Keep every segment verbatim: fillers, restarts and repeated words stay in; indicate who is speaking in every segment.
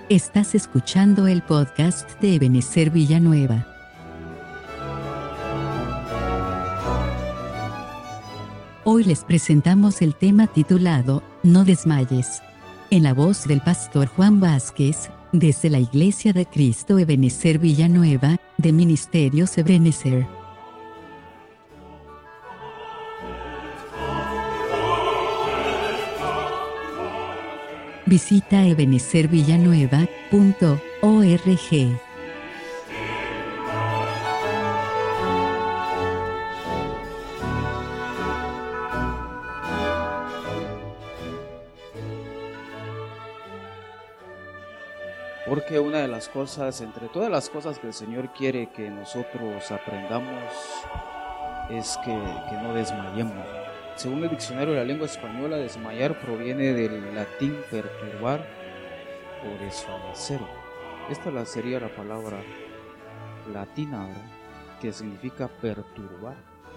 Speaker 1: Estás escuchando el podcast de Ebenezer Villanueva. Hoy les presentamos el tema titulado No desmayes, en la voz del pastor Juan Vázquez, desde la Iglesia de Cristo Ebenezer Villanueva, de Ministerios Ebenezer. Visita ebenezer villanueva punto org.
Speaker 2: Porque una de las cosas, entre todas las cosas que el Señor quiere que nosotros aprendamos, es que, que no desmayemos. Según el diccionario de la lengua española, desmayar proviene del latín perturbar o desfallecer. Esta sería la palabra latina, ¿verdad?, que significa perturbar.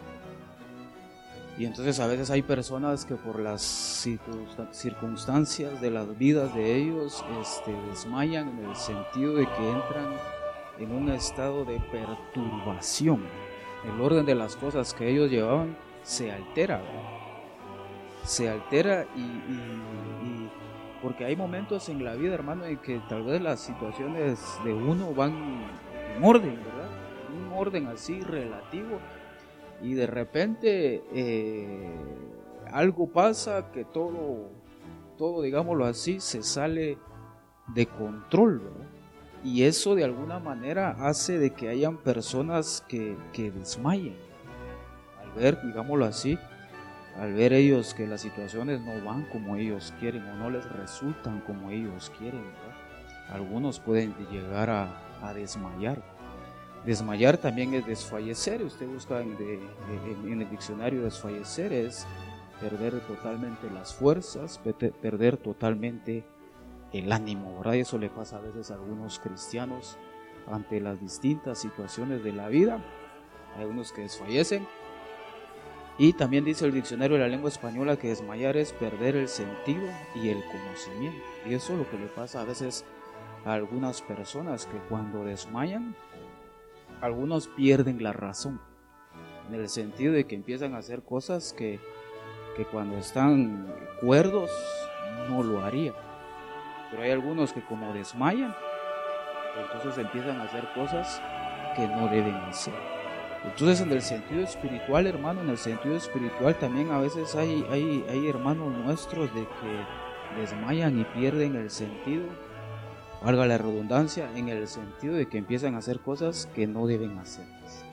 Speaker 2: Y entonces a veces hay personas que por las circunstancias de las vidas de ellos este, desmayan, en el sentido de que entran en un estado de perturbación. El orden de las cosas que ellos llevaban se altera, ¿verdad? se altera y, y, y porque hay momentos en la vida, hermano, en que tal vez las situaciones de uno van en orden, ¿verdad? Un orden así relativo, y de repente eh, algo pasa que todo, todo, digámoslo así, se sale de control, ¿verdad? Y eso de alguna manera hace de que hayan personas que, que desmayen al ver, digámoslo así, al ver ellos que las situaciones no van como ellos quieren o no les resultan como ellos quieren, ¿verdad? Algunos pueden llegar a, a desmayar. Desmayar también es desfallecer. Usted busca en, de, en, en el diccionario desfallecer es perder totalmente las fuerzas, perder totalmente el ánimo, ¿verdad? Y eso le pasa a veces a algunos cristianos ante las distintas situaciones de la vida. Hay unos que desfallecen. Y también dice el diccionario de la lengua española que desmayar es perder el sentido y el conocimiento. Y eso es lo que le pasa a veces a algunas personas, que cuando desmayan, algunos pierden la razón, en el sentido de que empiezan a hacer cosas que, que cuando están cuerdos no lo harían. Pero hay algunos que como desmayan, entonces empiezan a hacer cosas que no deben hacer. Entonces en el sentido espiritual, hermano, en el sentido espiritual también a veces hay, hay, hay hermanos nuestros de que desmayan y pierden el sentido, valga la redundancia, en el sentido de que empiezan a hacer cosas que no deben hacer.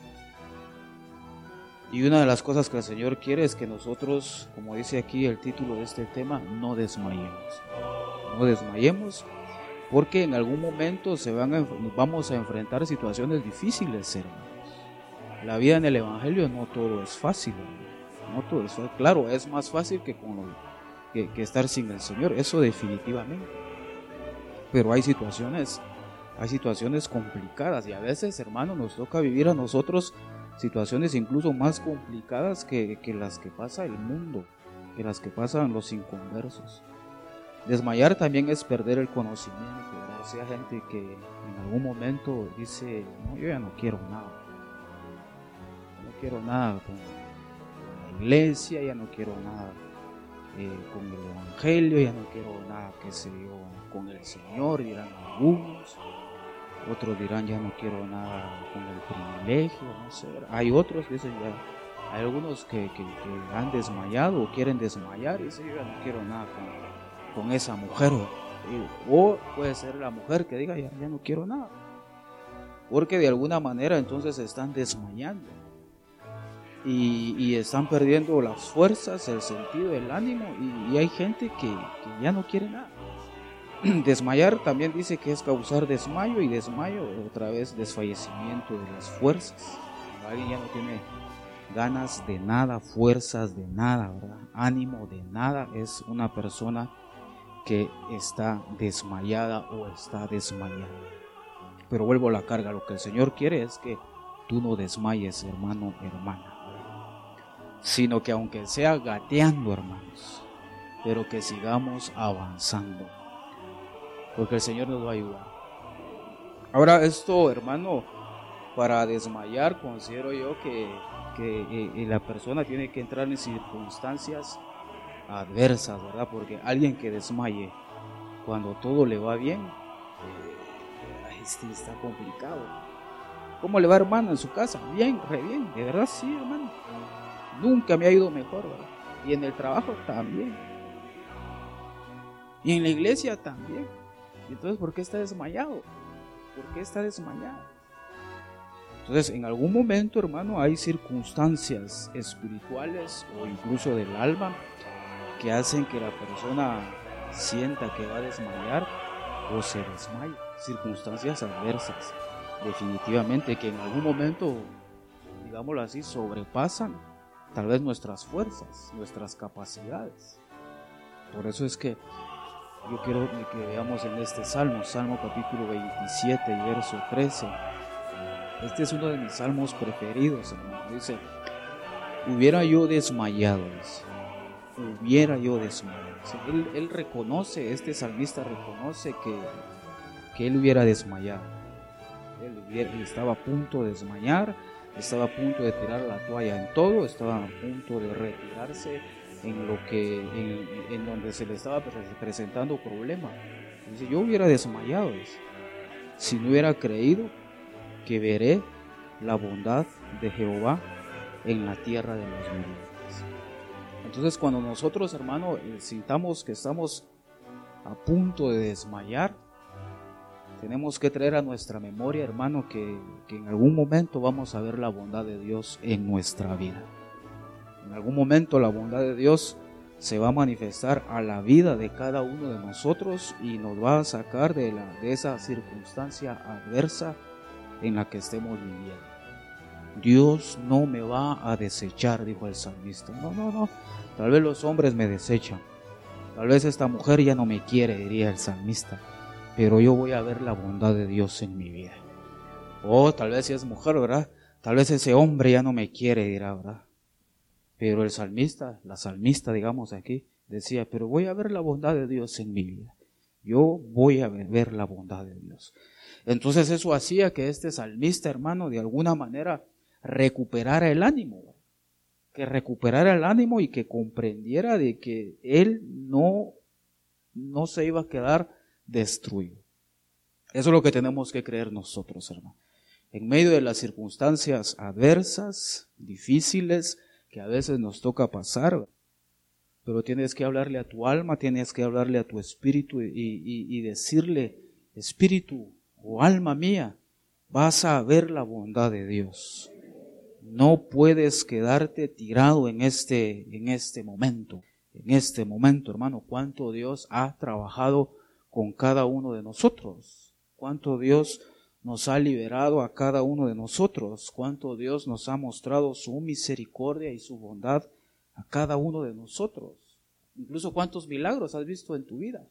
Speaker 2: Y una de las cosas que el Señor quiere es que nosotros, como dice aquí el título de este tema, no desmayemos. No desmayemos, porque en algún momento se van a, vamos a enfrentar situaciones difíciles, hermano. La vida en el Evangelio no todo es fácil, no todo es fácil. Claro, es más fácil que, con lo, que, que estar sin el Señor, eso definitivamente. Pero hay situaciones, hay situaciones complicadas, y a veces, hermano, nos toca vivir a nosotros situaciones incluso más complicadas que, que las que pasa el mundo, que las que pasan los inconversos. Desmayar también es perder el conocimiento, ¿verdad? O sea, gente que en algún momento dice, no, yo ya no quiero nada. No quiero nada con la iglesia, ya no quiero nada eh, con el Evangelio, ya no quiero nada, qué sé yo, con el Señor, dirán algunos. Otros dirán, ya no quiero nada con el privilegio, no sé. Hay otros que dicen, ya, hay algunos que, que, que han desmayado o quieren desmayar y dicen, yo ya no quiero nada con, con esa mujer. O puede ser la mujer que diga, ya, ya no quiero nada. Porque de alguna manera entonces están desmayando. Y, y están perdiendo las fuerzas, el sentido, el ánimo, y, y hay gente que, que ya no quiere nada. Desmayar también dice que es causar desmayo, y desmayo otra vez desfallecimiento de las fuerzas. Cuando alguien ya no tiene ganas de nada, fuerzas de nada, ¿verdad? Ánimo de nada, es una persona que está desmayada o está desmayada. Pero vuelvo a la carga, lo que el Señor quiere es que tú no desmayes, hermano, hermana, sino que aunque sea gateando, hermanos, pero que sigamos avanzando. porque el Señor nos va a ayudar. Ahora esto, hermano, para desmayar, considero yo que, que eh, la persona tiene que entrar en circunstancias adversas, ¿verdad? Porque alguien que desmaye cuando todo le va bien, eh, este está complicado. ¿Cómo le va, hermano, en su casa? Bien, re bien, de verdad sí, hermano. Nunca me ha ido mejor, ¿verdad? Y en el trabajo también. Y en la iglesia también. Entonces, ¿por qué está desmayado? ¿Por qué está desmayado? Entonces, en algún momento, hermano, hay circunstancias espirituales o incluso del alma que hacen que la persona sienta que va a desmayar o se desmaya. Circunstancias adversas, definitivamente, que en algún momento, digámoslo así, sobrepasan tal vez nuestras fuerzas, nuestras capacidades. Por eso es que yo quiero que veamos en este salmo, Salmo capítulo veintisiete y verso trece. Este es uno de mis salmos preferidos, hermano. Dice: hubiera yo desmayado, dice, hubiera yo desmayado. Él, él reconoce, este salmista reconoce que, que él hubiera desmayado. Él, hubiera, él estaba a punto de desmayar, estaba a punto de tirar la toalla en todo, estaba a punto de retirarse en lo que en, en donde se le estaba presentando problema. Dice: yo hubiera desmayado, dice, si no hubiera creído que veré la bondad de Jehová en la tierra de los vivientes. Entonces, cuando nosotros, hermano, sintamos que estamos a punto de desmayar, tenemos que traer a nuestra memoria, hermano, que, que en algún momento vamos a ver la bondad de Dios en nuestra vida. En algún momento la bondad de Dios se va a manifestar a la vida de cada uno de nosotros y nos va a sacar de, la, de esa circunstancia adversa en la que estemos viviendo. Dios no me va a desechar, dijo el salmista. No, no, no. Tal vez los hombres me desechan. Tal vez esta mujer ya no me quiere, diría el salmista. Pero yo voy a ver la bondad de Dios en mi vida. O tal vez si es mujer, ¿verdad? Tal vez ese hombre ya no me quiere, dirá, ¿verdad? Pero el salmista, la salmista, digamos aquí, decía: pero voy a ver la bondad de Dios en mi vida. Yo voy a ver la bondad de Dios. Entonces eso hacía que este salmista, hermano, de alguna manera recuperara el ánimo, que recuperara el ánimo y que comprendiera de que él no, no se iba a quedar destruido. Eso es lo que tenemos que creer nosotros, hermano. En medio de las circunstancias adversas, difíciles, que a veces nos toca pasar, pero tienes que hablarle a tu alma, tienes que hablarle a tu espíritu y, y, y decirle: espíritu o alma mía, vas a ver la bondad de Dios. No puedes quedarte tirado en este, en este momento. En este momento, hermano, cuánto Dios ha trabajado con cada uno de nosotros. Cuánto Dios nos ha liberado a cada uno de nosotros. Cuánto Dios nos ha mostrado su misericordia y su bondad a cada uno de nosotros. Incluso cuántos milagros has visto en tu vida.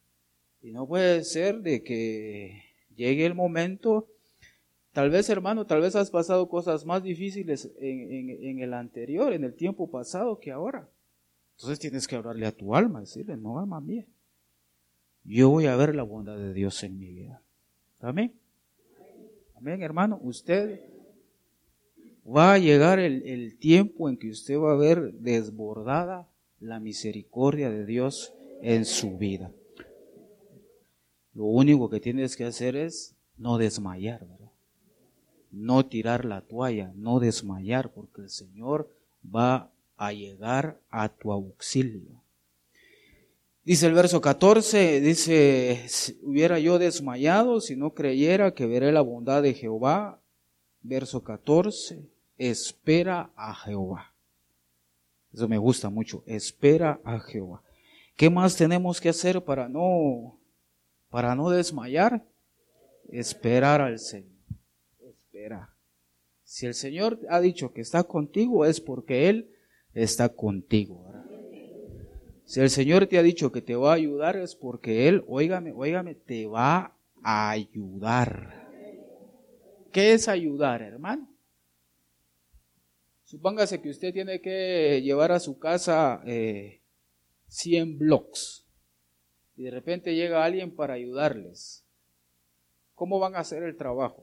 Speaker 2: Y no puede ser de que llegue el momento, tal vez, hermano, tal vez has pasado cosas más difíciles en, en, en el anterior, en el tiempo pasado que ahora. Entonces tienes que hablarle a tu alma, decirle: no, alma mía, yo voy a ver la bondad de Dios en mi vida. Amén. Amén, hermano. Usted va a llegar el, el tiempo en que usted va a ver desbordada la misericordia de Dios en su vida. Lo único que tienes que hacer es no desmayar, ¿verdad? No tirar la toalla, no desmayar, porque el Señor va a llegar a tu auxilio. Dice el verso catorce, dice: hubiera yo desmayado si no creyera que veré la bondad de Jehová. Verso catorce, espera a Jehová. Eso me gusta mucho, espera a Jehová. ¿Qué más tenemos que hacer para no, para no desmayar? Esperar al Señor. Espera. Si el Señor ha dicho que está contigo, es porque Él está contigo, ¿verdad? Si el Señor te ha dicho que te va a ayudar, es porque Él, óigame, óigame, te va a ayudar. ¿Qué es ayudar, hermano? Supóngase que usted tiene que llevar a su casa eh, cien blocks. y de repente llega alguien para ayudarles. ¿Cómo van a hacer el trabajo?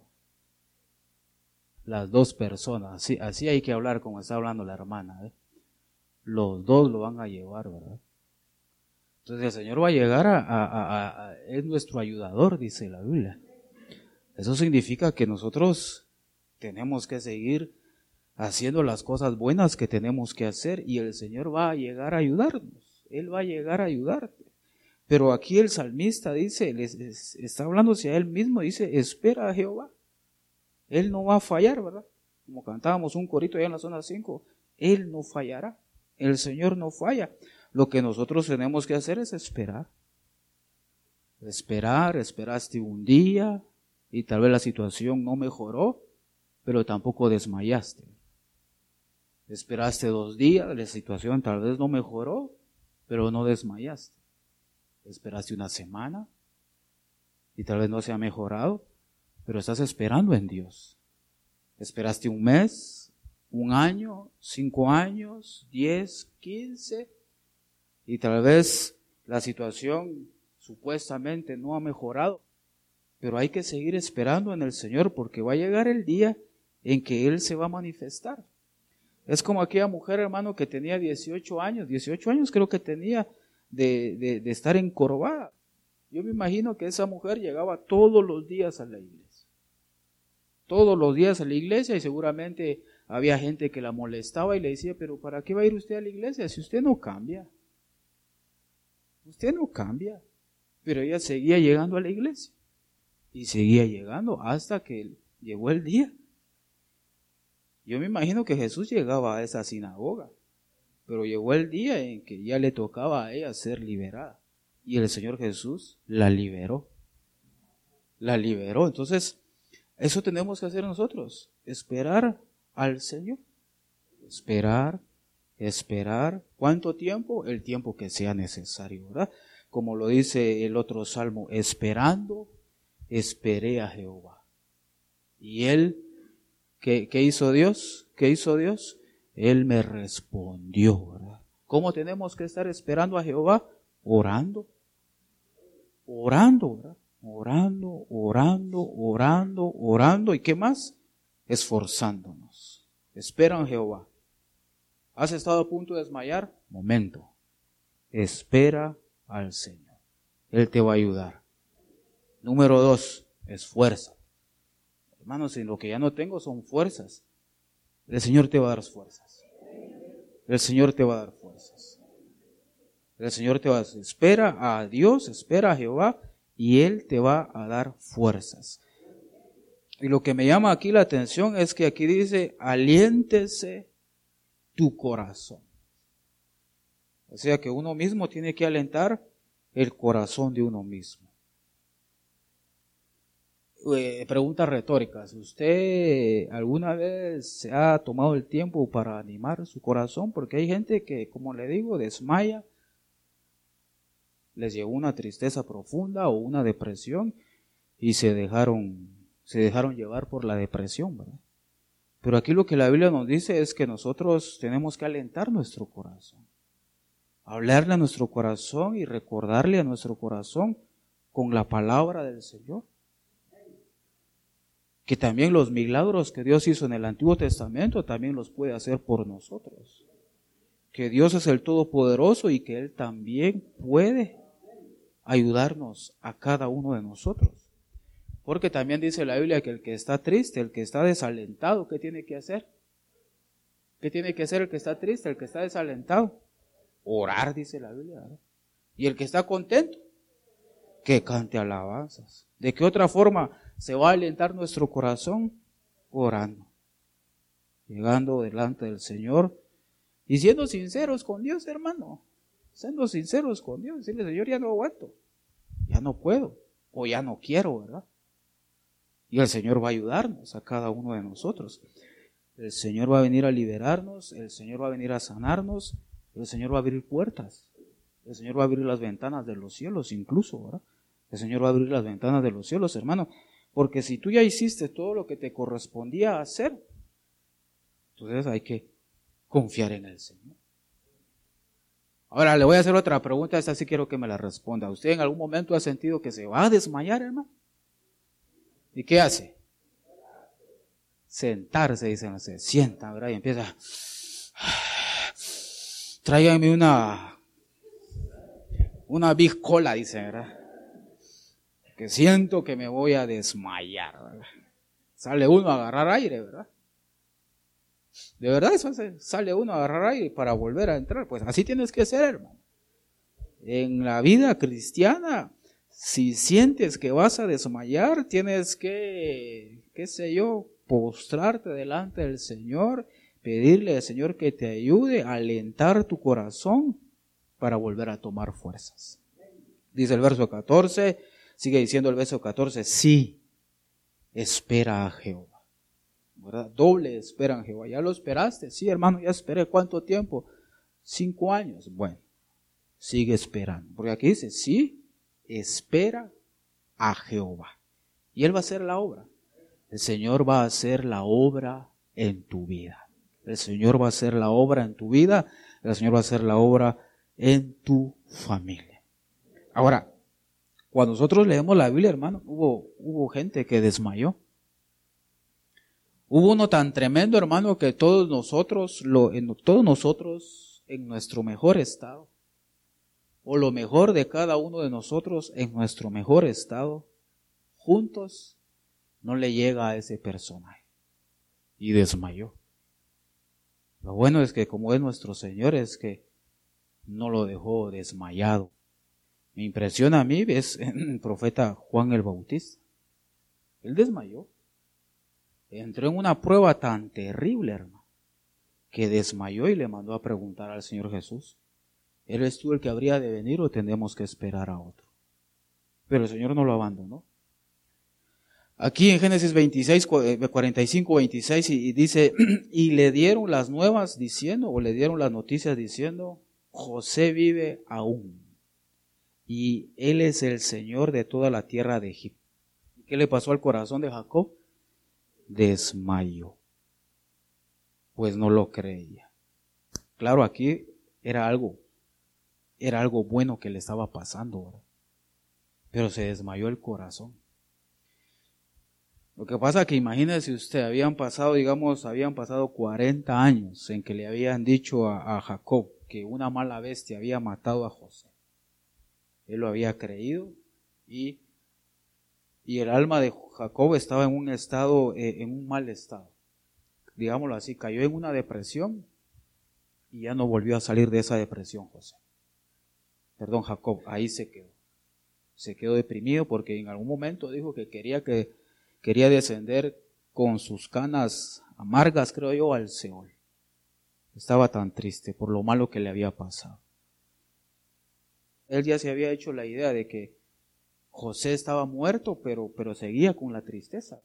Speaker 2: Las dos personas, así, así hay que hablar como está hablando la hermana, ¿eh? Los dos lo van a llevar, ¿verdad? Entonces el Señor va a llegar a, a, a, a es nuestro ayudador, dice la Biblia. Eso significa que nosotros tenemos que seguir haciendo las cosas buenas que tenemos que hacer y el Señor va a llegar a ayudarnos. Él va a llegar a ayudarte. Pero aquí el salmista dice, les, les, está hablando hacia él mismo, dice, espera a Jehová. Él no va a fallar, ¿verdad? Como cantábamos un corito allá en la zona cinco, Él no fallará. El Señor no falla. Lo que nosotros tenemos que hacer es esperar. Esperar, esperaste un día y tal vez la situación no mejoró, pero tampoco desmayaste. Esperaste dos días, la situación tal vez no mejoró, pero no desmayaste. Esperaste una semana y tal vez no se ha mejorado, pero estás esperando en Dios. Esperaste un mes, un año, cinco años, diez, quince, y tal vez la situación supuestamente no ha mejorado, pero hay que seguir esperando en el Señor porque va a llegar el día en que Él se va a manifestar. Es como aquella mujer, hermano, que tenía dieciocho años, dieciocho años creo que tenía de, de, de estar encorvada. Yo me imagino que esa mujer llegaba todos los días a la iglesia. Todos los días a la iglesia y seguramente había gente que la molestaba y le decía, pero ¿para qué va a ir usted a la iglesia si usted no cambia? Usted no cambia. Pero ella seguía llegando a la iglesia y seguía llegando hasta que llegó el día. Yo me imagino que Jesús llegaba a esa sinagoga, pero llegó el día en que ya le tocaba a ella ser liberada. Y el Señor Jesús la liberó. La liberó. Entonces, eso tenemos que hacer nosotros. Esperar al Señor. Esperar, esperar. ¿Cuánto tiempo? El tiempo que sea necesario, ¿verdad? Como lo dice el otro salmo, esperando, esperé a Jehová. Y Él, ¿qué, qué hizo Dios? ¿Qué hizo Dios? Él me respondió, ¿verdad? ¿Cómo tenemos que estar esperando a Jehová? Orando. Orando, ¿verdad? Orando, orando, orando, orando. ¿Y qué más? Esforzándonos. Espera en Jehová. ¿Has estado a punto de desmayar? Momento. Espera al Señor. Él te va a ayudar. Número dos, esfuerza. Hermanos, en lo que ya no tengo son fuerzas. El Señor te va a dar fuerzas. El Señor te va a dar fuerzas. El Señor te va a decir, espera a Dios, espera a Jehová, y Él te va a dar fuerzas. Y lo que me llama aquí la atención es que aquí dice, aliéntese tu corazón. O sea que uno mismo tiene que alentar el corazón de uno mismo. Eh, preguntas retóricas. ¿Usted alguna vez se ha tomado el tiempo para animar su corazón? Porque hay gente que, como le digo, desmaya. Les llegó una tristeza profunda o una depresión y se dejaron, se dejaron llevar por la depresión, ¿verdad? Pero aquí lo que la Biblia nos dice es que nosotros tenemos que alentar nuestro corazón. Hablarle a nuestro corazón y recordarle a nuestro corazón con la palabra del Señor. Que también los milagros que Dios hizo en el Antiguo Testamento también los puede hacer por nosotros. Que Dios es el Todopoderoso y que Él también puede ayudarnos a cada uno de nosotros. Porque también dice la Biblia que el que está triste, el que está desalentado, ¿qué tiene que hacer? ¿Qué tiene que hacer el que está triste, el que está desalentado? Orar, dice la Biblia, ¿verdad? Y el que está contento, que cante alabanzas. ¿De qué otra forma se va a alentar nuestro corazón? Orando, llegando delante del Señor y siendo sinceros con Dios, hermano. Siendo sinceros con Dios, decirle, Señor, ya no aguanto, ya no puedo, o ya no quiero, ¿verdad? Y el Señor va a ayudarnos a cada uno de nosotros. El Señor va a venir a liberarnos, el Señor va a venir a sanarnos, el Señor va a abrir puertas, el Señor va a abrir las ventanas de los cielos incluso, ¿verdad? El Señor va a abrir las ventanas de los cielos, hermano, porque si tú ya hiciste todo lo que te correspondía hacer, entonces hay que confiar en el Señor. Ahora le voy a hacer otra pregunta, esta sí quiero que me la responda. ¿Usted en algún momento ha sentido que se va a desmayar, hermano? ¿Y qué hace? Sentarse, dicen, se sienta, ¿verdad? Y empieza, tráigame una, una Big Cola, dice, ¿verdad? Que siento que me voy a desmayar, ¿verdad? Sale uno a agarrar aire, ¿verdad? De verdad, eso hace, sale uno a agarrar aire para volver a entrar. Pues así tienes que ser, hermano. En la vida cristiana, si sientes que vas a desmayar, tienes que, qué sé yo, postrarte delante del Señor, pedirle al Señor que te ayude a alentar tu corazón para volver a tomar fuerzas. Dice el verso catorce, sigue diciendo el verso catorce, sí, espera a Jehová. ¿Verdad? Doble espera en Jehová. ¿Ya lo esperaste? Sí, hermano, ya esperé. ¿Cuánto tiempo? Cinco años. Bueno, sigue esperando. Porque aquí dice, sí, espera a Jehová. Y Él va a hacer la obra. El Señor va a hacer la obra en tu vida. El Señor va a hacer la obra en tu vida. El Señor va a hacer la obra en tu familia. Ahora, cuando nosotros leemos la Biblia, hermano, hubo, hubo gente que desmayó. Hubo uno tan tremendo, hermano, que todos nosotros, lo, en, todos nosotros en nuestro mejor estado, o lo mejor de cada uno de nosotros en nuestro mejor estado, juntos, no le llega a ese personaje. Y desmayó. Lo bueno es que como es nuestro Señor, es que no lo dejó desmayado. Me impresiona a mí, ves, el profeta Juan el Bautista. Él desmayó. Entró en una prueba tan terrible, hermano, que desmayó y le mandó a preguntar al Señor Jesús, ¿eres tú el que habría de venir o tenemos que esperar a otro? Pero el Señor no lo abandonó. Aquí en Génesis veintiséis, cuarenta y cinco, veintiséis, y dice, y le dieron las nuevas diciendo, o le dieron las noticias diciendo, José vive aún, y él es el Señor de toda la tierra de Egipto. ¿Qué le pasó al corazón de Jacob? Desmayó, pues no lo creía. Claro, aquí era algo, era algo bueno que le estaba pasando, ¿verdad? Pero se desmayó el corazón. Lo que pasa es que imagínese usted, habían pasado, digamos, habían pasado cuarenta años en que le habían dicho a, a Jacob que una mala bestia había matado a José. Él lo había creído y Y el alma de Jacob estaba en un estado, eh, en un mal estado. Digámoslo así, cayó en una depresión y ya no volvió a salir de esa depresión, José. Perdón, Jacob, ahí se quedó. Se quedó deprimido porque en algún momento dijo que quería, que, quería descender con sus canas amargas, creo yo, al Seol. Estaba tan triste por lo malo que le había pasado. Él ya se había hecho la idea de que José estaba muerto, pero, pero seguía con la tristeza.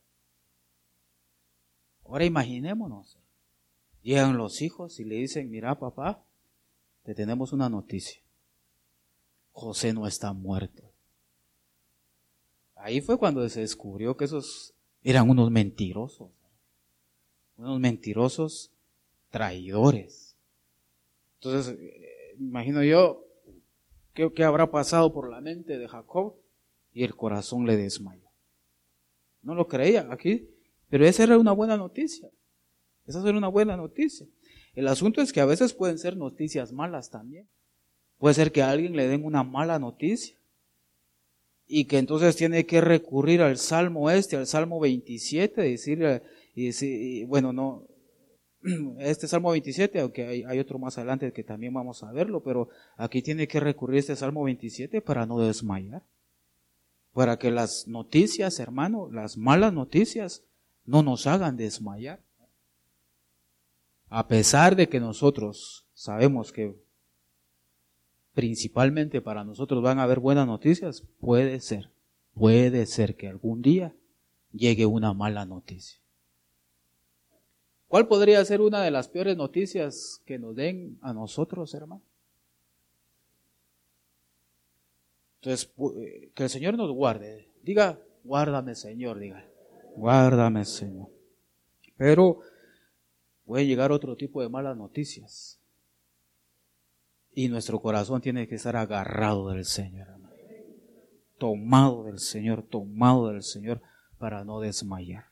Speaker 2: Ahora imaginémonos, llegan los hijos y le dicen, mira papá, te tenemos una noticia. José no está muerto. Ahí fue cuando se descubrió que esos eran unos mentirosos, unos mentirosos traidores. Entonces, eh, imagino yo, ¿qué, qué habrá pasado por la mente de Jacob? Y el corazón le desmayó. No lo creía aquí, pero esa era una buena noticia. Esa era una buena noticia. El asunto es que a veces pueden ser noticias malas también. Puede ser que a alguien le den una mala noticia y que entonces tiene que recurrir al Salmo este, al Salmo veintisiete, decirle, y decir, y bueno, no, este Salmo veintisiete, aunque hay, hay otro más adelante que también vamos a verlo, pero aquí tiene que recurrir a este Salmo veintisiete para no desmayar. Para que las noticias, hermano, las malas noticias, no nos hagan desmayar. A pesar de que nosotros sabemos que principalmente para nosotros van a haber buenas noticias, puede ser, puede ser que algún día llegue una mala noticia. ¿Cuál podría ser una de las peores noticias que nos den a nosotros, hermano? Entonces, que el Señor nos guarde. Diga, guárdame, Señor, diga. Guárdame, Señor. Pero puede llegar otro tipo de malas noticias. Y nuestro corazón tiene que estar agarrado del Señor, hermano. Tomado del Señor, tomado del Señor para no desmayar.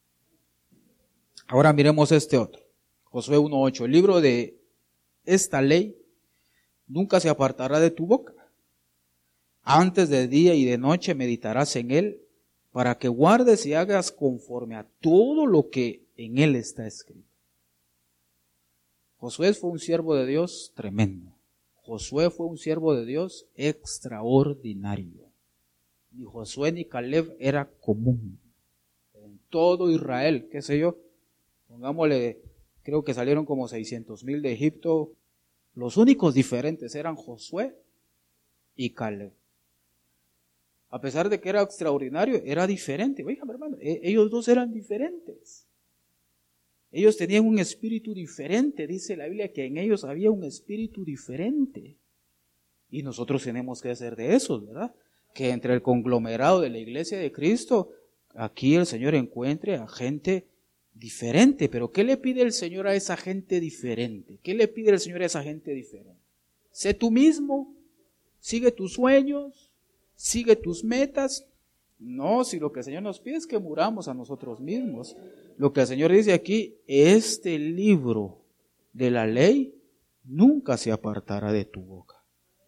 Speaker 2: Ahora miremos este otro. Josué uno ocho. El libro de esta ley nunca se apartará de tu boca. Antes de día y de noche meditarás en él, para que guardes y hagas conforme a todo lo que en él está escrito. Josué fue un siervo de Dios tremendo. Josué fue un siervo de Dios extraordinario. Ni Josué ni Caleb era común. En todo Israel, qué sé yo, pongámosle, creo que salieron como seiscientos mil de Egipto. Los únicos diferentes eran Josué y Caleb. A pesar de que era extraordinario, era diferente. Oigan, hermano, ellos dos eran diferentes. Ellos tenían un espíritu diferente. Dice la Biblia que en ellos había un espíritu diferente. Y nosotros tenemos que ser de esos, ¿verdad? Que entre el conglomerado de la iglesia de Cristo, aquí el Señor encuentre a gente diferente. Pero ¿qué le pide el Señor a esa gente diferente? ¿Qué le pide el Señor a esa gente diferente? Sé tú mismo, sigue tus sueños, sigue tus metas. No, si lo que el Señor nos pide es que muramos a nosotros mismos. Lo que el Señor dice aquí, este libro de la ley nunca se apartará de tu boca.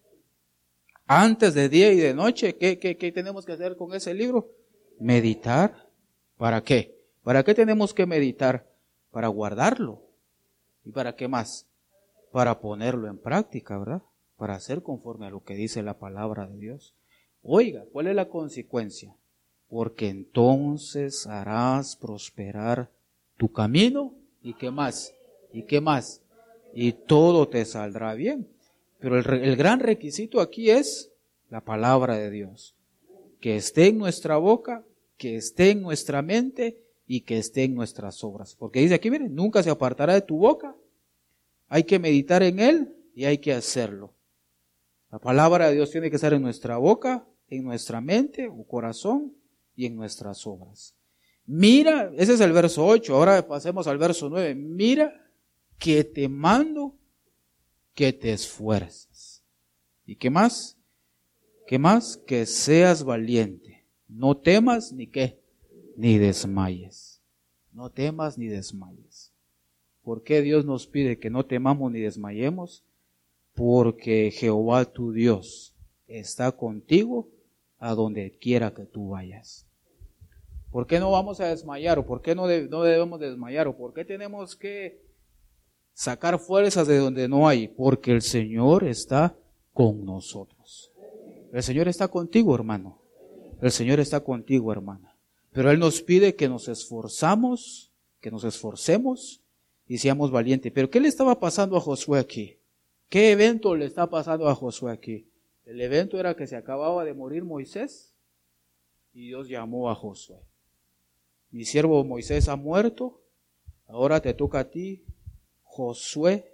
Speaker 2: Antes de día y de noche, ¿qué, qué, qué tenemos que hacer con ese libro? Meditar. ¿Para qué? ¿Para qué tenemos que meditar? Para guardarlo. ¿Y para qué más? Para ponerlo en práctica, ¿verdad? Para hacer conforme a lo que dice la palabra de Dios. Oiga, ¿cuál es la consecuencia? Porque entonces harás prosperar tu camino. ¿Y qué más? ¿Y qué más? Y todo te saldrá bien. Pero el, el gran requisito aquí es la palabra de Dios. Que esté en nuestra boca, que esté en nuestra mente y que esté en nuestras obras. Porque dice aquí, miren, nunca se apartará de tu boca. Hay que meditar en él y hay que hacerlo. La palabra de Dios tiene que estar en nuestra boca, en nuestra mente o corazón y en nuestras obras. Mira, ese es el verso ocho, ahora pasemos al verso nueve. Mira que te mando que te esfuerces. ¿Y qué más? ¿Qué más? Que seas valiente. No temas ni qué, ni desmayes. No temas ni desmayes. ¿Por qué Dios nos pide que no temamos ni desmayemos? Porque Jehová tu Dios está contigo a donde quiera que tú vayas. ¿Por qué no vamos a desmayar? ¿O por qué no, de, no debemos desmayar? ¿O por qué tenemos que sacar fuerzas de donde no hay? Porque el Señor está con nosotros. El Señor está contigo, hermano. El Señor está contigo, hermana. Pero Él nos pide que nos esforzamos, que nos esforcemos y seamos valientes. ¿Pero qué le estaba pasando a Josué aquí? ¿Qué evento le está pasando a Josué aquí? El evento era que se acababa de morir Moisés y Dios llamó a Josué. Mi siervo Moisés ha muerto, ahora te toca a ti, Josué,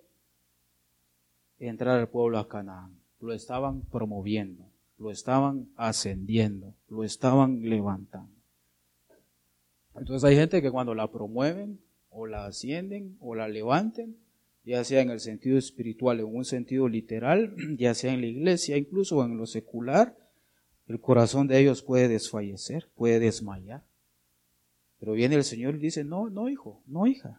Speaker 2: entrar al pueblo a Canaán. Lo estaban promoviendo, lo estaban ascendiendo, lo estaban levantando. Entonces hay gente que cuando la promueven o la ascienden o la levanten, ya sea en el sentido espiritual, en un sentido literal, ya sea en la iglesia, incluso en lo secular, el corazón de ellos puede desfallecer, puede desmayar. Pero viene el Señor y dice, no, no hijo, no hija,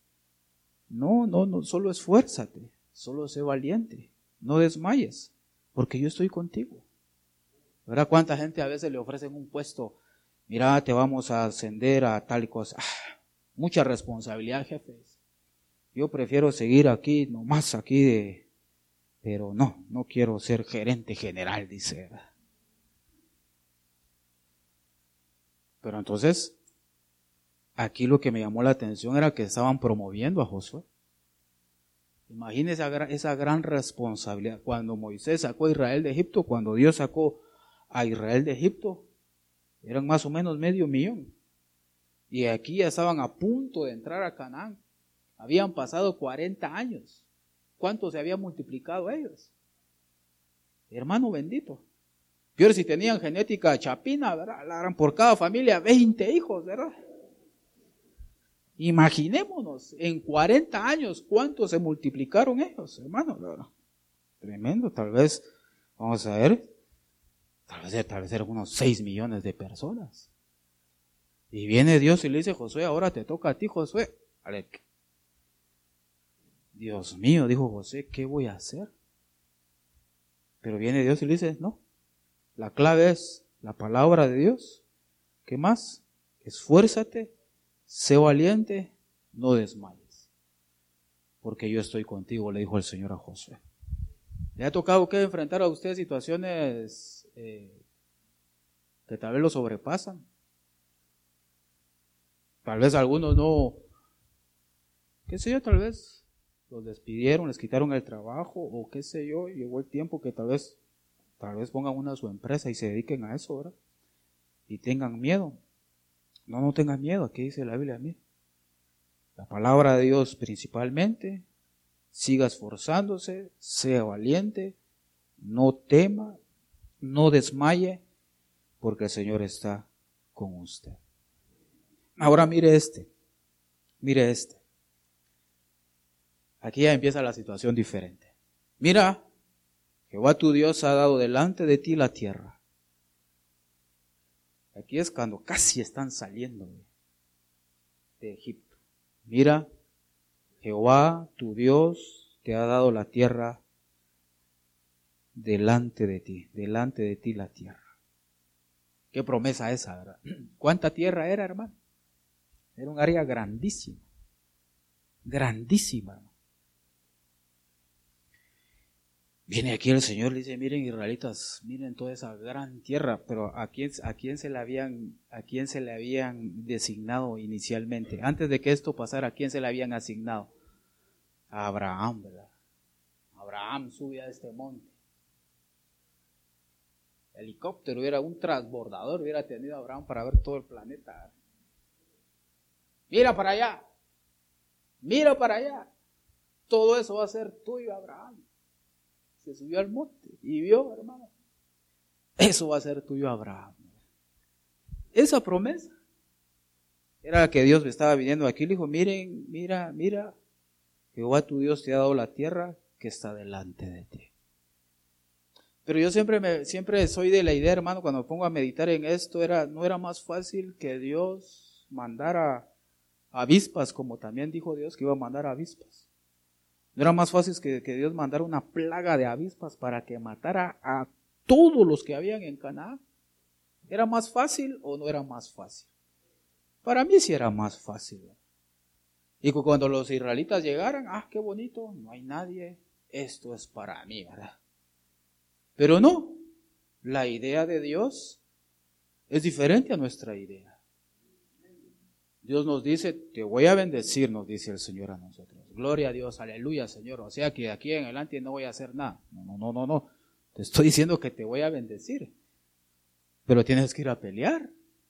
Speaker 2: no, no, no, solo esfuérzate, solo sé valiente, no desmayes, porque yo estoy contigo. ¿Verdad? ¿Cuánta gente a veces le ofrecen un puesto? Mira, te vamos a ascender a tal cosa. Ah, mucha responsabilidad, jefes. Yo prefiero seguir aquí, nomás aquí de, pero no, no quiero ser gerente general, dice. Pero entonces, aquí lo que me llamó la atención era que estaban promoviendo a Josué. Imagínense esa, esa gran responsabilidad. Cuando Moisés sacó a Israel de Egipto, cuando Dios sacó a Israel de Egipto, eran más o menos medio millón. Y aquí ya estaban a punto de entrar a Canaán. Habían pasado cuarenta años. ¿Cuánto se habían multiplicado ellos? Hermano bendito. Peor si tenían genética chapina, ¿verdad? Eran por cada familia veinte hijos, ¿verdad? Imaginémonos, en cuarenta años, ¿cuántos se multiplicaron ellos, hermano? ¿Verdad? tremendo, tal vez, vamos a ver, tal vez, tal vez eran unos seis millones de personas. Y viene Dios y le dice, Josué, ahora te toca a ti, Josué. Alec. Dios mío, dijo Josué, ¿qué voy a hacer? Pero viene Dios y le dice, no, la clave es la palabra de Dios. ¿Qué más? Esfuérzate, sé valiente, no desmayes, porque yo estoy contigo, le dijo el Señor a Josué. ¿Le ha tocado que enfrentar a usted situaciones eh, que tal vez lo sobrepasan? Tal vez algunos no, qué sé yo, tal vez los despidieron, les quitaron el trabajo, o qué sé yo, llegó el tiempo que tal vez, tal vez pongan una su empresa y se dediquen a eso, ¿verdad? Y tengan miedo. No, no tengan miedo, aquí dice la Biblia, mira. La palabra de Dios principalmente, siga esforzándose, sea valiente, no tema, no desmaye, porque el Señor está con usted. Ahora mire este, mire este. Aquí ya empieza la situación diferente. Mira, Jehová tu Dios ha dado delante de ti la tierra. Aquí es cuando casi están saliendo de, de Egipto. Mira, Jehová tu Dios te ha dado la tierra delante de ti, delante de ti la tierra. Qué promesa esa, ¿verdad? ¿Cuánta tierra era, hermano? Era un área grandísima, grandísima. Viene aquí el Señor, le dice, miren israelitas, miren toda esa gran tierra, pero ¿a quién, a quién se le habían, a quién se le habían designado inicialmente? Antes de que esto pasara, ¿a quién se le habían asignado? A Abraham, ¿verdad? Abraham sube a este monte. Helicóptero, era un transbordador, hubiera tenido a Abraham para ver todo el planeta. Mira para allá, mira para allá, todo eso va a ser tuyo, Abraham. Se subió al monte y vio, hermano, eso va a ser tuyo, Abraham. Esa promesa era la que Dios me estaba viniendo aquí. Le dijo, miren, mira, mira, Jehová tu Dios te ha dado la tierra que está delante de ti. Pero yo siempre me, siempre soy de la idea, hermano, cuando me pongo a meditar en esto, era, no era más fácil que Dios mandara avispas, como también dijo Dios que iba a mandar avispas. ¿No era más fácil que, que Dios mandara una plaga de avispas para que matara a todos los que habían en Canaán? ¿Era más fácil o no era más fácil? Para mí sí era más fácil. Y cuando los israelitas llegaran, ah, qué bonito, no hay nadie, esto es para mí, ¿verdad? Pero no, la idea de Dios es diferente a nuestra idea. Dios nos dice, te voy a bendecir, nos dice el Señor a nosotros. Gloria a Dios, aleluya, Señor. O sea que de aquí en adelante no voy a hacer nada. No, no, no, no, no. Te estoy diciendo que te voy a bendecir. Pero tienes que ir a pelear.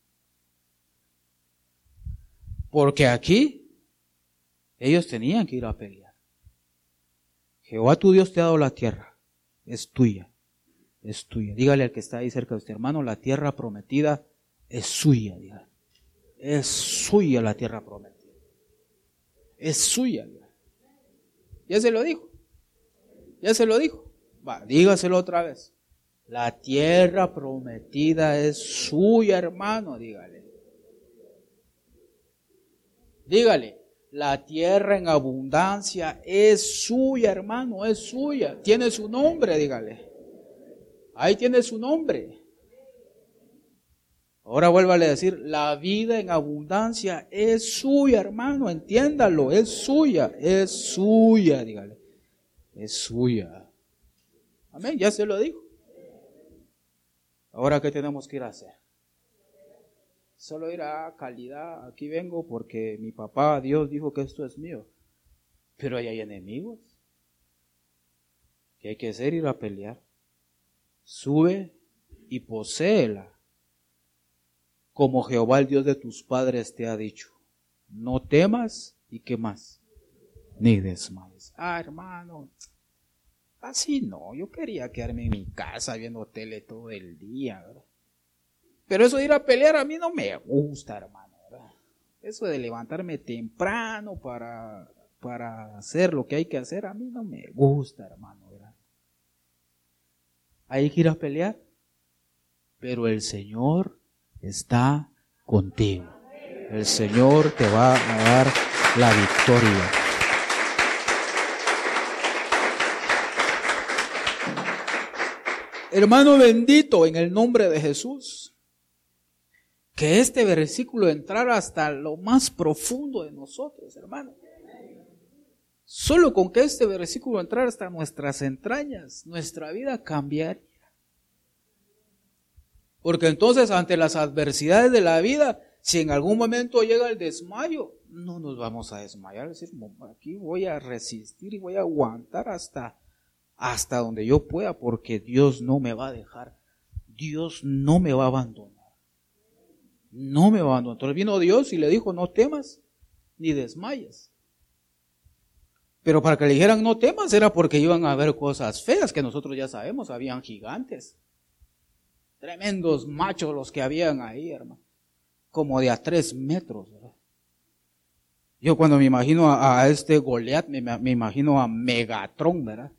Speaker 2: Porque aquí ellos tenían que ir a pelear. Jehová tu Dios te ha dado la tierra. Es tuya. Es tuya. Dígale al que está ahí cerca de usted, hermano, la tierra prometida es suya, dígale. Es suya la tierra prometida. Es suya. Ya se lo dijo. Ya se lo dijo. Va, dígaselo otra vez. La tierra prometida es suya, hermano, dígale. Dígale, la tierra en abundancia es suya, hermano, es suya. Tiene su nombre, dígale. Ahí tiene su nombre. Ahora vuélvale a decir, la vida en abundancia es suya, hermano, entiéndalo, es suya, es suya, dígale, es suya. Amén, ya se lo dijo. Ahora, ¿qué tenemos que ir a hacer? Solo ir a calidad, aquí vengo porque mi papá, Dios, dijo que esto es mío. Pero ahí hay enemigos. ¿Qué hay que hacer? Ir a pelear. Sube y poséela. Como Jehová el Dios de tus padres te ha dicho, no temas y qué más, ni desmayes. Ah, hermano, así no, yo quería quedarme en mi casa viendo tele todo el día, ¿verdad? Pero eso de ir a pelear a mí no me gusta, hermano, ¿verdad? Eso de levantarme temprano para, para hacer lo que hay que hacer, a mí no me gusta, hermano, ¿verdad? hay que ir a pelear. Pero el Señor está contigo. El Señor te va a dar la victoria. Hermano bendito, en el nombre de Jesús, que este versículo entrara hasta lo más profundo de nosotros, hermano. Solo con que este versículo entrara hasta nuestras entrañas, nuestra vida cambiaría. Porque entonces, ante las adversidades de la vida, si en algún momento llega el desmayo, no nos vamos a desmayar. Es decir, aquí voy a resistir y voy a aguantar hasta, hasta donde yo pueda, porque Dios no me va a dejar. Dios no me va a abandonar. No me va a abandonar. Entonces vino Dios y le dijo, no temas ni desmayes. Pero para que le dijeran no temas era porque iban a haber cosas feas que nosotros ya sabemos, habían gigantes. Tremendos machos los que habían ahí, hermano. Como de a tres metros, ¿verdad? Yo cuando me imagino a, a este Goliat, me, me imagino a Megatron, ¿verdad?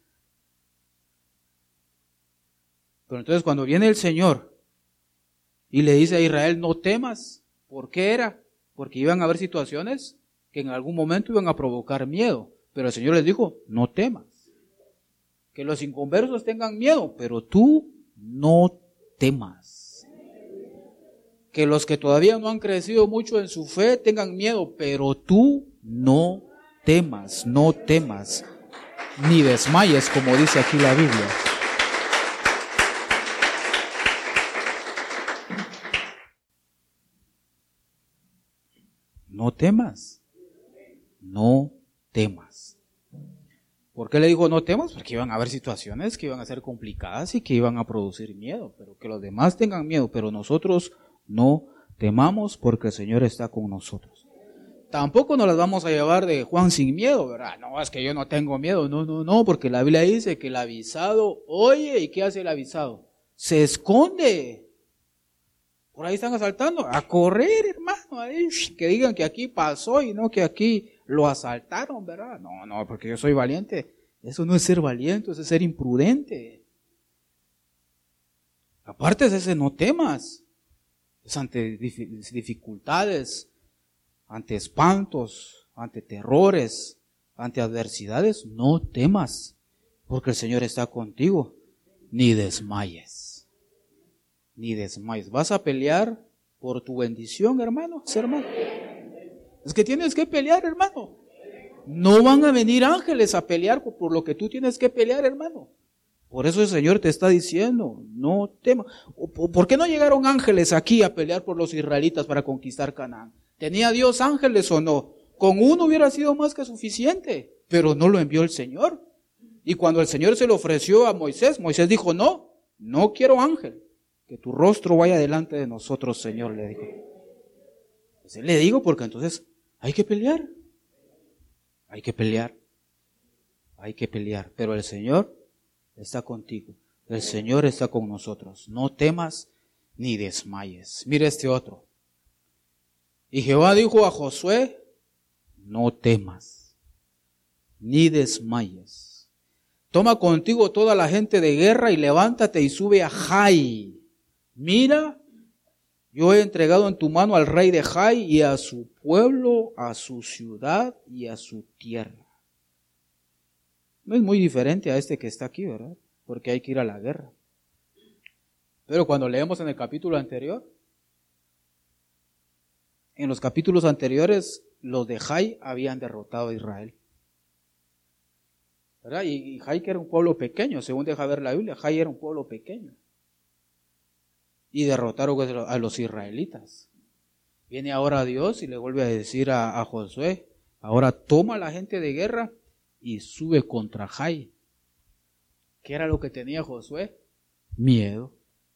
Speaker 2: Pero entonces cuando viene el Señor y le dice a Israel, no temas, ¿por qué era? Porque iban a haber situaciones que en algún momento iban a provocar miedo. Pero el Señor les dijo, no temas. Que los inconversos tengan miedo, pero tú no temas. Que los que todavía no han crecido mucho en su fe tengan miedo, pero tú no temas, no temas, ni desmayes, como dice aquí la Biblia. No temas, no temas. ¿Por qué le dijo no temas? Porque iban a haber situaciones que iban a ser complicadas y que iban a producir miedo, pero que los demás tengan miedo, pero nosotros no temamos porque el Señor está con nosotros. Tampoco nos las vamos a llevar de Juan sin miedo, ¿verdad? No, es que yo no tengo miedo, no, no, no, porque la Biblia dice que el avisado oye, ¿y qué hace el avisado? Se esconde. Por ahí están asaltando, a correr, hermano, ahí, que digan que aquí pasó y no que aquí lo asaltaron, ¿verdad? No, no, porque yo soy valiente. Eso no es ser valiente, eso es ser imprudente. Aparte es ese no temas. Es ante dificultades, ante espantos, ante terrores, ante adversidades, no temas, porque el Señor está contigo, ni desmayes. Ni desmayes. ¿Vas a pelear por tu bendición, hermano? hermano? Es que tienes que pelear, hermano. No van a venir ángeles a pelear por, por lo que tú tienes que pelear, hermano. Por eso el Señor te está diciendo, no temas. ¿Por qué no llegaron ángeles aquí a pelear por los israelitas para conquistar Canaán? ¿Tenía Dios ángeles o no? Con uno hubiera sido más que suficiente, pero no lo envió el Señor. Y cuando el Señor se lo ofreció a Moisés, Moisés dijo, no, no quiero ángel. Que tu rostro vaya delante de nosotros, Señor, le dijo. Pues le digo porque entonces hay que pelear. Hay que pelear. Hay que pelear. Pero el Señor está contigo. El Señor está con nosotros. No temas ni desmayes. Mira este otro. Y Jehová dijo a Josué, no temas ni desmayes. Toma contigo toda la gente de guerra y levántate y sube a Jai. Mira, yo he entregado en tu mano al rey de Jai y a su pueblo, a su ciudad y a su tierra. No es muy diferente a este que está aquí, ¿verdad? Porque hay que ir a la guerra. Pero cuando leemos en el capítulo anterior, en los capítulos anteriores, los de Jai habían derrotado a Israel. ¿Verdad? Y Jai, que era un pueblo pequeño, según deja ver la Biblia, Jai era un pueblo pequeño. Y derrotaron a los israelitas. Viene ahora Dios y le vuelve a decir a, a Josué, ahora toma a la gente de guerra y sube contra Jai. ¿Qué era lo que tenía Josué? Miedo.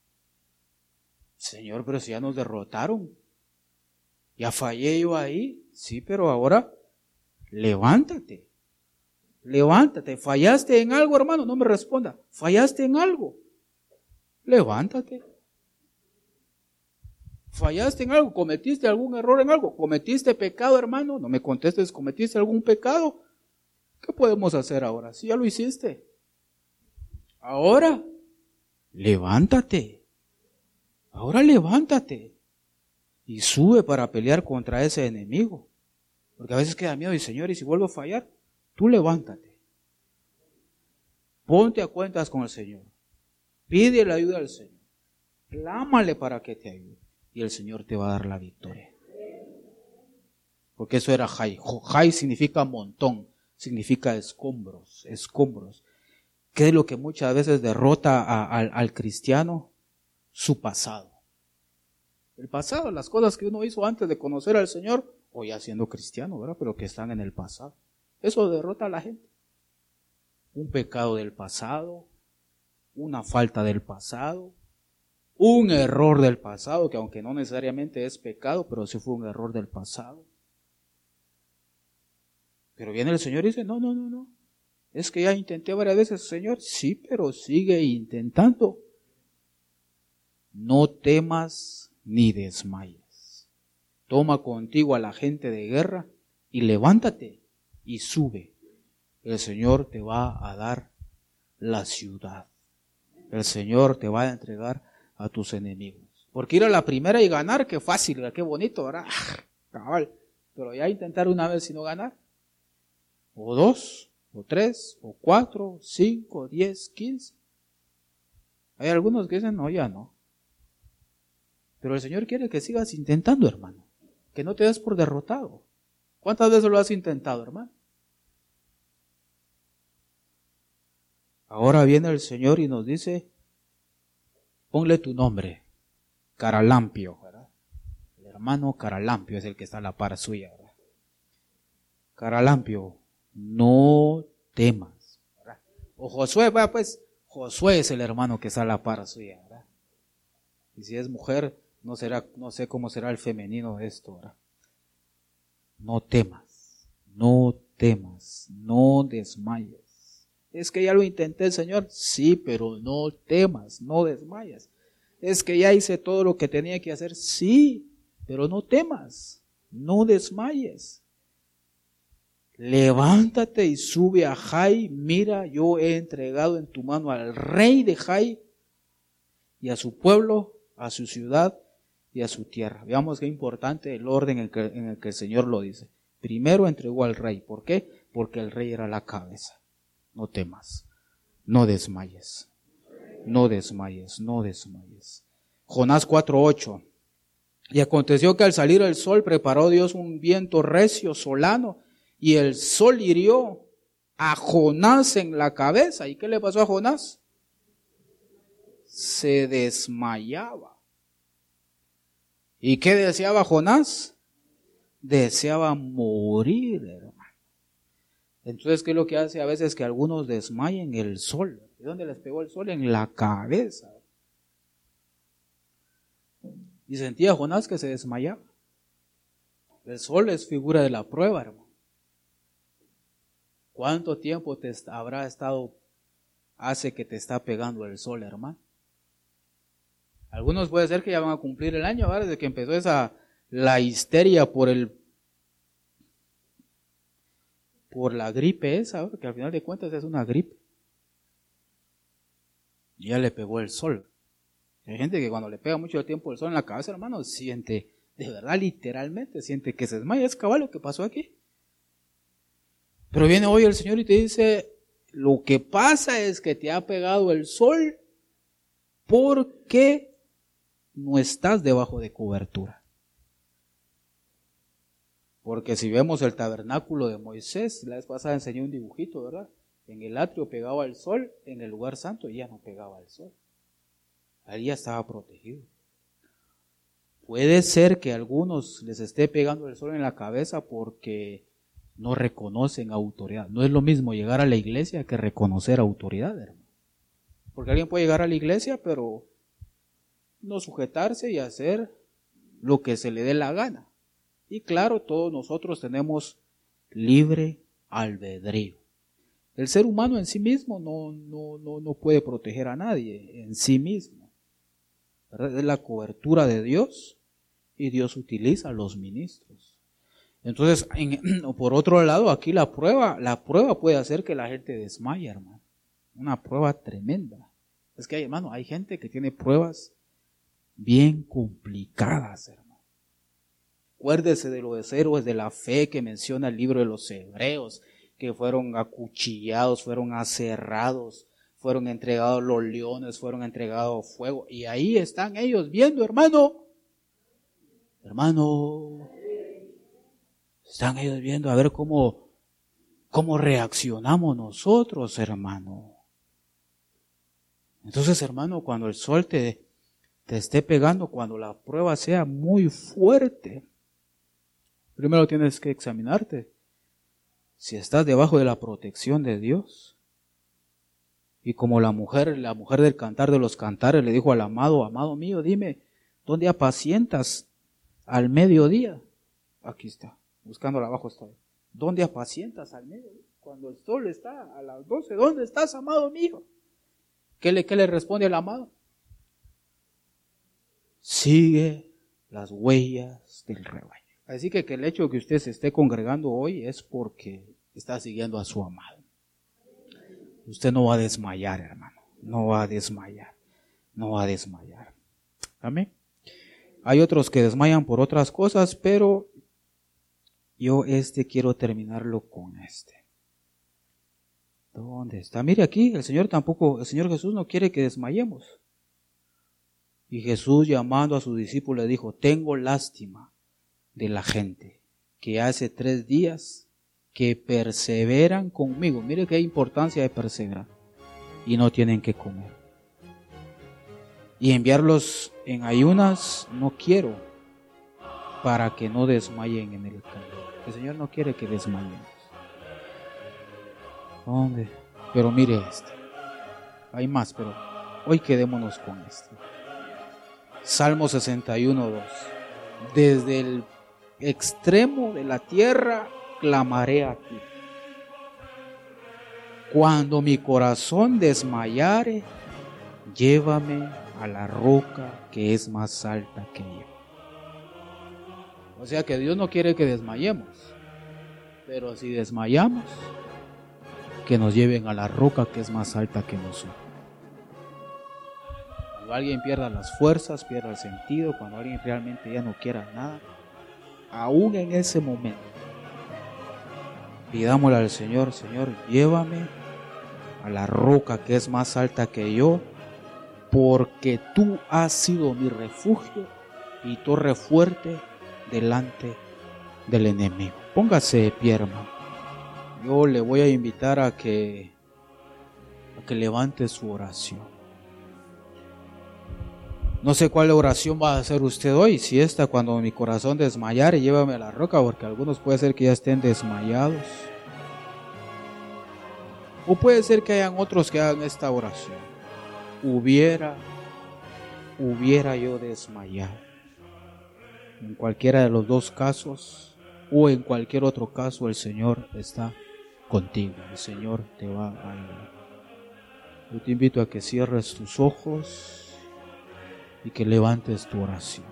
Speaker 2: Señor, pero si ya nos derrotaron, ya fallé yo ahí. Sí, pero ahora levántate. Levántate. ¿Fallaste en algo, hermano? No me responda. ¿Fallaste en algo? Levántate. ¿Fallaste en algo? ¿Cometiste algún error en algo? ¿Cometiste pecado, hermano? No me contestes, ¿cometiste algún pecado? ¿Qué podemos hacer ahora? Si ya lo hiciste. Ahora, levántate. Ahora levántate y sube para pelear contra ese enemigo. Porque a veces queda miedo y Señor, y si vuelvo a fallar, tú levántate. Ponte a cuentas con el Señor. Pide la ayuda al Señor. Clámale para que te ayude. Y el Señor te va a dar la victoria. Porque eso era Jai. Jai significa montón, significa escombros, escombros. ¿Qué es lo que muchas veces derrota a, a, al cristiano? Su pasado. El pasado, las cosas que uno hizo antes de conocer al Señor, o ya siendo cristiano, ¿verdad? Pero que están en el pasado. Eso derrota a la gente. Un pecado del pasado, una falta del pasado, un error del pasado, que aunque no necesariamente es pecado, pero sí fue un error del pasado. Pero viene el Señor y dice, no, no, no, no. Es que ya intenté varias veces, Señor. Sí, pero sigue intentando. No temas ni desmayes. Toma contigo a la gente de guerra y levántate y sube. El Señor te va a dar la ciudad. El Señor te va a entregar a tus enemigos. Porque ir a la primera y ganar, qué fácil, qué bonito, ¿verdad? Cabal. Pero ya intentar una vez y no ganar. O dos, o tres, o cuatro, cinco, diez, quince. Hay algunos que dicen, no, ya no. Pero el Señor quiere que sigas intentando, hermano. Que no te des por derrotado. ¿Cuántas veces lo has intentado, hermano? Ahora viene el Señor y nos dice, ponle tu nombre, Caralampio, ¿verdad? El hermano Caralampio es el que está a la par suya, ¿verdad? Caralampio, no temas, ¿verdad? O Josué, vaya pues, Josué es el hermano que está a la par suya, ¿verdad? Y si es mujer, no será, no sé cómo será el femenino de esto, ¿verdad? No temas, no temas, no desmayes. Es que ya lo intenté, Señor. Sí, pero no temas, no desmayes. Es que ya hice todo lo que tenía que hacer. Sí, pero no temas, no desmayes. Levántate y sube a Jai. Mira, yo he entregado en tu mano al rey de Jai y a su pueblo, a su ciudad y a su tierra. Veamos qué importante el orden en el que, en el que el Señor lo dice. Primero entregó al rey. ¿Por qué? Porque el rey era la cabeza. No temas, no desmayes, no desmayes, no desmayes. Jonás cuatro ocho. Y aconteció que al salir el sol preparó Dios un viento recio, solano, y el sol hirió a Jonás en la cabeza. ¿Y qué le pasó a Jonás? Se desmayaba. ¿Y qué deseaba Jonás? Deseaba morir, hermano. Entonces, ¿qué es lo que hace a veces? Que algunos desmayen el sol. ¿De dónde les pegó el sol? En la cabeza. Y sentía Jonás que se desmayaba. El sol es figura de la prueba, hermano. ¿Cuánto tiempo te habrá estado, hace que te está pegando el sol, hermano? Algunos puede ser que ya van a cumplir el año, ¿verdad? Desde que empezó esa, la histeria por el por la gripe esa, que al final de cuentas es una gripe. Ya le pegó el sol. Hay gente que cuando le pega mucho tiempo el sol en la cabeza, hermano, siente, de verdad, literalmente, siente que se desmaya. Es cabal lo que pasó aquí. Pero viene hoy el Señor y te dice, lo que pasa es que te ha pegado el sol porque no estás debajo de cobertura. Porque si vemos el tabernáculo de Moisés, la vez pasada enseñé un dibujito, ¿verdad? En el atrio pegaba el sol, en el lugar santo ya no pegaba el sol. Ahí ya estaba protegido. Puede ser que a algunos les esté pegando el sol en la cabeza porque no reconocen autoridad. No es lo mismo llegar a la iglesia que reconocer autoridad, hermano. Porque alguien puede llegar a la iglesia, pero no sujetarse y hacer lo que se le dé la gana. Y claro, todos nosotros tenemos libre albedrío. El ser humano en sí mismo no, no, no, no puede proteger a nadie, en sí mismo. ¿Verdad? Es la cobertura de Dios y Dios utiliza a los ministros. Entonces, en, por otro lado, aquí la prueba, la prueba puede hacer que la gente desmaye, hermano. Una prueba tremenda. Es que hay, hermano, hay gente que tiene pruebas bien complicadas, hermano. Acuérdese de los héroes de la fe que menciona el libro de los Hebreos, que fueron acuchillados, fueron aserrados, fueron entregados a los leones, fueron entregados a fuego. Y ahí están ellos viendo, hermano. Hermano, están ellos viendo a ver cómo, cómo reaccionamos nosotros, hermano. Entonces, hermano, cuando el sol te, te esté pegando, cuando la prueba sea muy fuerte, primero tienes que examinarte si estás debajo de la protección de Dios. Y como la mujer, la mujer del Cantar de los Cantares le dijo al amado, amado mío, dime, ¿dónde apacientas al mediodía? Aquí está, buscándola abajo está. ¿Dónde apacientas al mediodía? Cuando el sol está a las doce, ¿dónde estás, amado mío? ¿Qué le, qué le responde al amado? Sigue las huellas del rebaño. Así que, que el hecho de que usted se esté congregando hoy es porque está siguiendo a su amado. Usted no va a desmayar, hermano. No va a desmayar. No va a desmayar. Amén. Hay otros que desmayan por otras cosas, pero yo este quiero terminarlo con este. ¿Dónde está? Mire aquí, el Señor tampoco, el Señor Jesús no quiere que desmayemos. Y Jesús, llamando a sus discípulos, le dijo, tengo lástima de la gente que hace tres días que perseveran conmigo. Mire qué importancia de perseverar. Y no tienen que comer. Y enviarlos en ayunas no quiero, para que no desmayen en el camino. El Señor no quiere que desmayemos. ¿Dónde? Pero mire este. Hay más, pero hoy quedémonos con este. Salmo sesenta y uno, dos. Desde el extremo de la tierra clamaré a ti. Cuando mi corazón desmayare, llévame a la roca que es más alta que yo. O sea que Dios no quiere que desmayemos, pero si desmayamos, que nos lleven a la roca que es más alta que nosotros. Cuando alguien pierda las fuerzas, pierda el sentido, cuando alguien realmente ya no quiera nada, aún en ese momento, pidámosle al Señor, Señor, llévame a la roca que es más alta que yo, porque tú has sido mi refugio y torre fuerte delante del enemigo. Póngase de pie, hermano. Yo le voy a invitar a que, a que levante su oración. No sé cuál oración va a hacer usted hoy, si esta, cuando mi corazón desmayare, llévame a la roca, porque algunos puede ser que ya estén desmayados. O puede ser que hayan otros que hagan esta oración. Hubiera, hubiera yo desmayado. En cualquiera de los dos casos, o en cualquier otro caso, el Señor está contigo. El Señor te va a ayudar. Yo te invito a que cierres tus ojos y que levantes tu oración.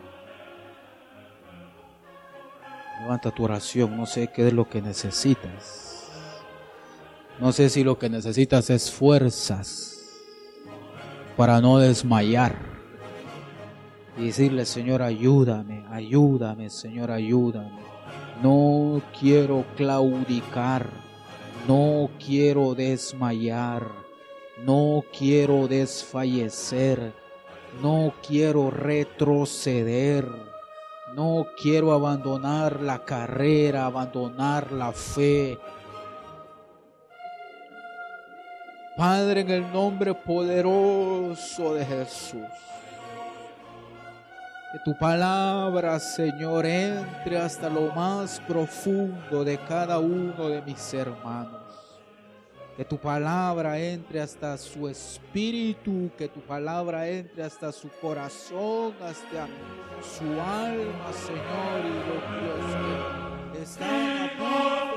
Speaker 2: Levanta tu oración. No sé qué es lo que necesitas. No sé si lo que necesitas es fuerzas para no desmayar. Y decirle, Señor, ayúdame, ayúdame, Señor, ayúdame. No quiero claudicar, no quiero desmayar, no quiero desfallecer, no quiero retroceder, no quiero abandonar la carrera, abandonar la fe. Padre, en el nombre poderoso de Jesús, que tu palabra, Señor, entre hasta lo más profundo de cada uno de mis hermanos. Que tu palabra entre hasta su espíritu, que tu palabra entre hasta su corazón, hasta su alma, Señor, y los que están a punto